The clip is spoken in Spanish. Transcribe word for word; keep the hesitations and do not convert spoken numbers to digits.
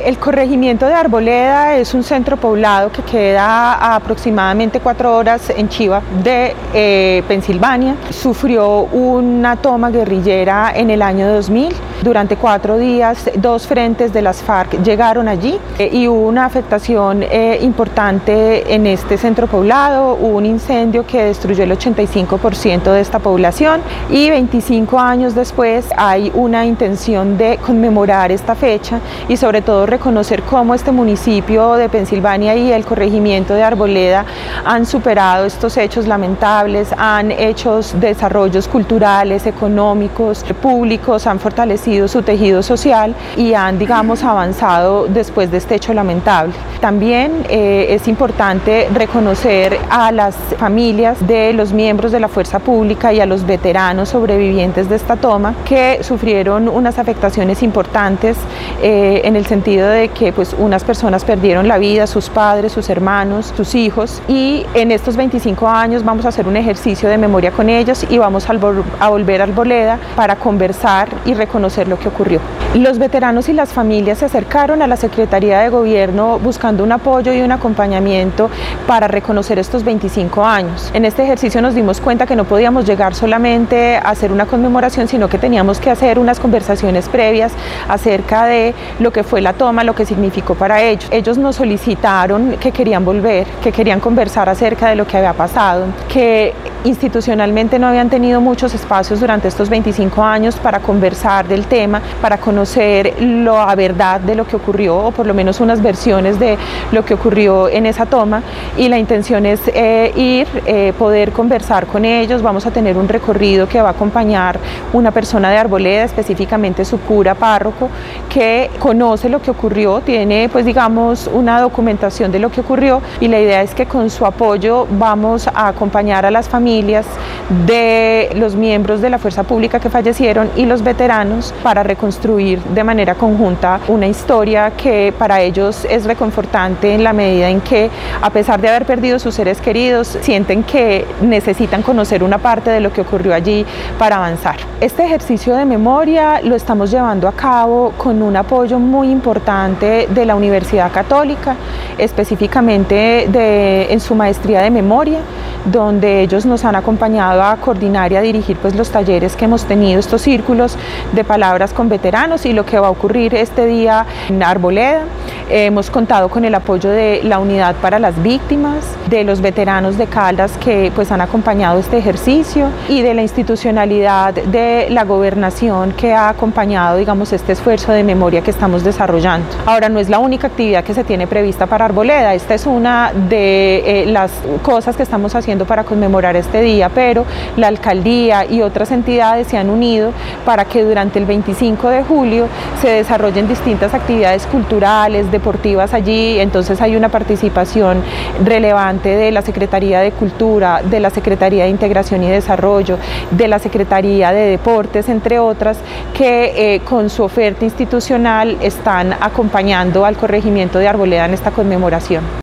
El corregimiento de Arboleda es un centro poblado que queda a aproximadamente cuatro horas en Chiva de eh, Pensilvania. Sufrió una toma guerrillera en el año dos mil. Durante cuatro días, dos frentes de las FARC llegaron allí eh, y hubo una afectación eh, importante en este centro poblado. Hubo un incendio que destruyó el ochenta y cinco por ciento de esta población y veinticinco años después hay una intención de conmemorar esta fecha y sobre todo reconocer cómo este municipio de Pensilvania y el corregimiento de Arboleda han superado estos hechos lamentables, han hecho desarrollos culturales, económicos, públicos, han fortalecido su tejido social y han, digamos, avanzado después de este hecho lamentable. También eh, es importante reconocer a las familias de los miembros de la fuerza pública y a los veteranos sobrevivientes de esta toma que sufrieron unas afectaciones importantes eh, en el sentido de que pues, unas personas perdieron la vida, sus padres, sus hermanos, sus hijos, y en estos veinticinco años vamos a hacer un ejercicio de memoria con ellos y vamos a, vol a volver a Arboleda para conversar y reconocer lo que ocurrió. Los veteranos y las familias se acercaron a la Secretaría de Gobierno buscando un apoyo y un acompañamiento para reconocer estos veinticinco años. En este ejercicio nos dimos cuenta que no podíamos llegar solamente a hacer una conmemoración, sino que teníamos que hacer unas conversaciones previas acerca de lo que fue la toma, lo que significó para ellos. Ellos nos solicitaron que querían volver, que querían conversar acerca de lo que había pasado, que institucionalmente no habían tenido muchos espacios durante estos veinticinco años para conversar del tema, para conocer la verdad de lo que ocurrió, o por lo menos unas versiones de lo que ocurrió en esa toma, y la intención es eh, ir, eh, poder conversar con ellos. Vamos a tener un recorrido que va a acompañar una persona de Arboleda, específicamente su cura párroco, que conoce lo que ocurrió, tiene pues digamos una documentación de lo que ocurrió, y la idea es que con su apoyo vamos a acompañar a las familias de los miembros de la fuerza pública que fallecieron y los veteranos para reconstruir de manera conjunta una historia que para ellos es reconfortante en la medida en que, a pesar de haber perdido sus seres queridos, sienten que necesitan conocer una parte de lo que ocurrió allí para avanzar. Este ejercicio de memoria lo estamos llevando a cabo con un apoyo muy importante de la Universidad Católica, específicamente de, en su maestría de memoria, donde ellos nos han acompañado a coordinar y a dirigir pues los talleres que hemos tenido, estos círculos de palabras con veteranos y lo que va a ocurrir este día en Arboleda. Hemos contado con el apoyo de la Unidad para las Víctimas, de los veteranos de Caldas que pues han acompañado este ejercicio y de la institucionalidad de la gobernación que ha acompañado, digamos, este esfuerzo de memoria que estamos desarrollando. Ahora, no es la única actividad que se tiene prevista para Arboleda, esta es una de eh, las cosas que estamos haciendo para conmemorar este día, pero la alcaldía y otras entidades se han unido para que durante el veinticinco de julio se desarrollen distintas actividades culturales, deportivas allí. Entonces hay una participación relevante de la Secretaría de Cultura, de la Secretaría de Integración y Desarrollo, de la Secretaría de Deportes, entre otras, que eh, con su oferta institucional están acompañando al corregimiento de Arboleda en esta conmemoración.